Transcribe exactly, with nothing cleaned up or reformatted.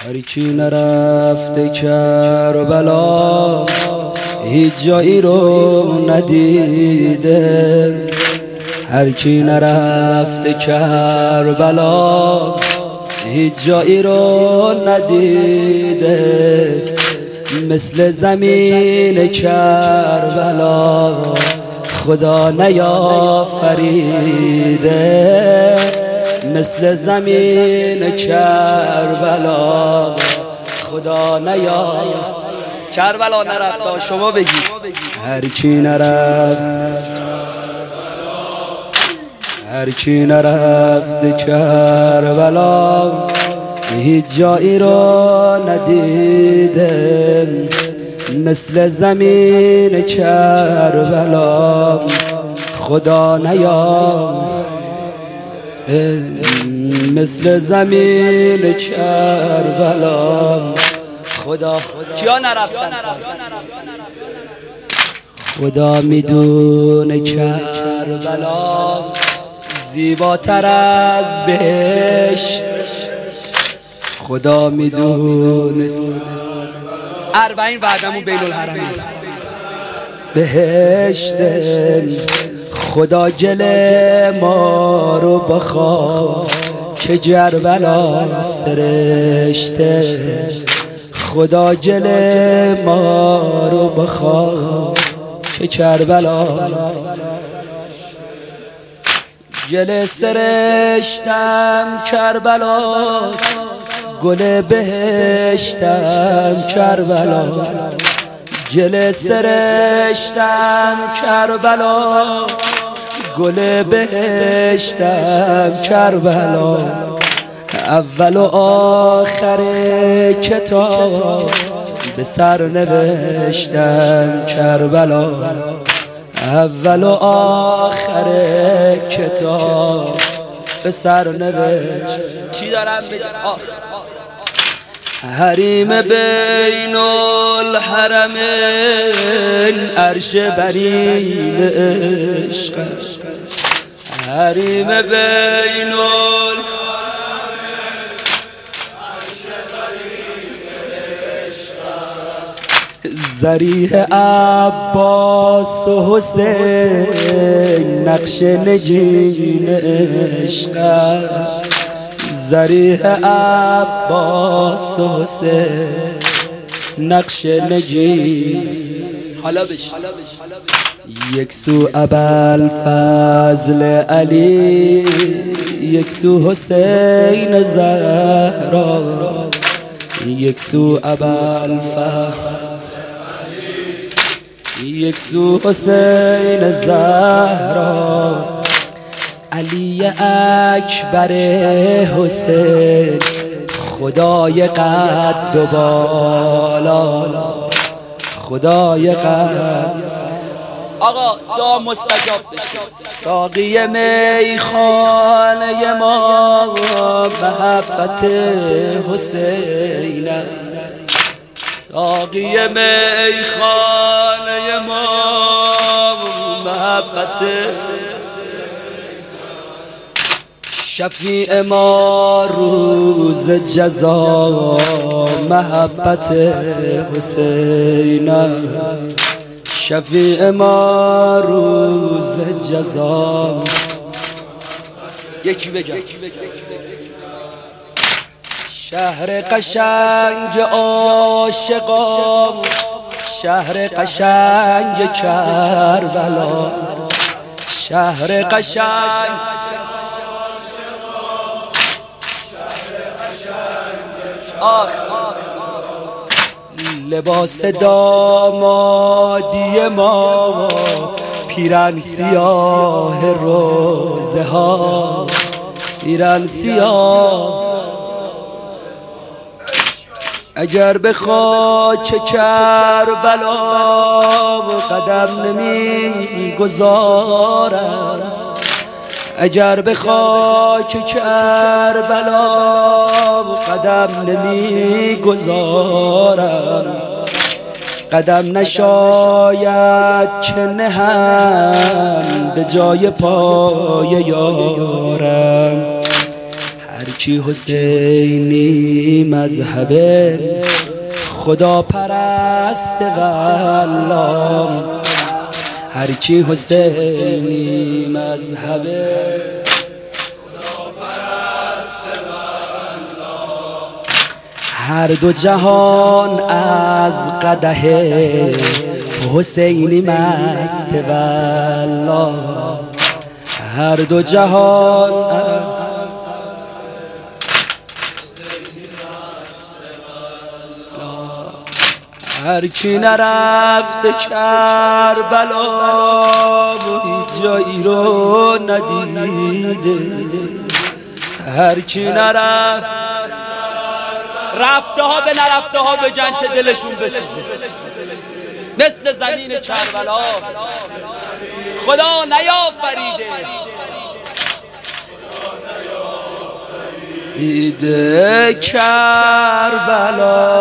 هرچی نرفته کربلا هیچ جایی رو ندیده، هرچی نرفته کربلا هیچ جایی رو ندیده، مثل زمین کربلا خدا نیافریده، مثل زمین کربلا خدا نیافریده. کربلا نرفت، شما بگید. هرچی نرفت هرچی نرفت کربلا هیچ جایی رو ندیده، مثل زمین کربلا خدا نیافریده، مثل زمین کربلا خدا کیا نرفتن؟ خدا میدونه کربلا زیباتر از بهشت، خدا میدونه اربعین وعدمون بین الحرمین بهشت، خدا جل ما رو بخواه که کربلا سرشته، خدا جل ما رو بخواه که کربلا جل سرشتم کربلاست، گل بهشتم کربلا، جل سرشتم کربلا، گل بهشتم کربلاست، اول و آخر کتاب به سر نوشتم کربلا، اول و آخر کتاب به سر نوشتم. چی دارم بگم؟ حریم بین الحرمین عرش برین عشق، حریم بین ذریح عباس و حسین نقش نگین عشق، ذریح عباس و حسین نقش نگین. حالا بش یک سو ابوالفضل علی، یک سو حسین زهرا، یک سو ابوالفضل یک سو حسین زهراست، علی اکبر حسین خدای قد و بالا، خدای قد. آقا دعا مستجاب بشه. ساقی میخانه ما محبت حسین، ساقی میخانه ما محبت، شفیع ما روز جزا محبت حسین، شفیع ما روز جزا. یکی بگم شهر قشنگ عاشقان، شهر قشنگ کربلا، شهر قشنگ آخ لباس دامادی ما پیرن سیاه روزه ها، پیرن سیاه. اگر به خاک کربلا قدم نمی گذارم، اگر به خاک کربلا قدم نمی گذارم، قدم نشاید که نهم به جای پای یارم. هرچی حسینی مذهب خدا پرست والله، هرچی حسینی مذهب خدا پرست والله، هر دو جهان از قدح حسینی مست والله، هر دو جهان هرچی نرفت کربلا هیچ جایی رو ندیده، هرچی نرفت رفته ها به نرفته ها به جن چه دلشون بسوزه، مثل زمین کربلا خدا نیافریده، ایده کربلا